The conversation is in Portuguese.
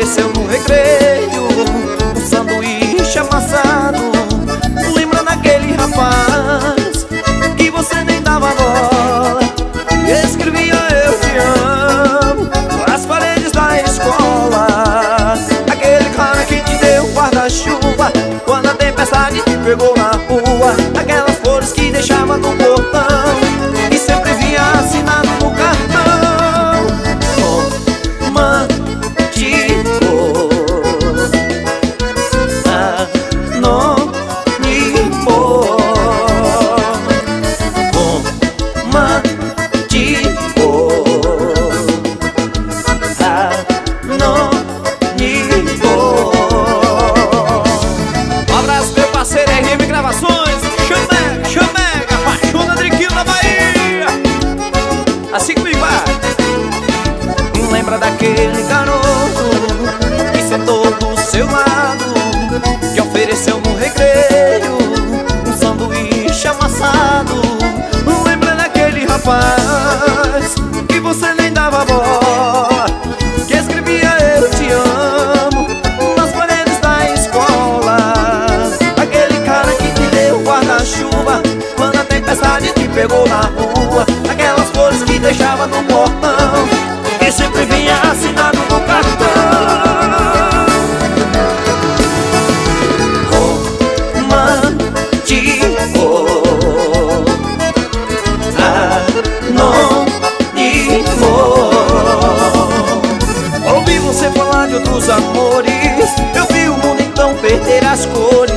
ofereceu no recreio um sanduíche amassado. Lembra daquele rapaz que você nem dava bola e escrevia eu te amo nas paredes da escola? Aquele cara que te deu um guarda-chuva quando a tempestade te pegou na rua. Aquelas flores que deixava no portão e sempre vinha assinado no cartão: romântico, anônimo, romântico, anônimo. Um abraço, meu parceiro RM Gravações, Chamega, apaixona Driquinho na Bahia. Assim comigo vai. Lembra daquele garoto que sentou do seu lado, que ofereceu no recreio um sanduíche amassado? Lembra daquele rapaz que você nem dava bola, que escrevia eu te amo nas paredes da escola? Aquele cara que te deu guarda-chuva quando a tempestade te pegou na rua. Aquelas flores que deixava no portão e sempre vinha assinado no cartão: romântico, anônimo. Ouvi você falar de outros amores, eu vi o mundo então perder as cores.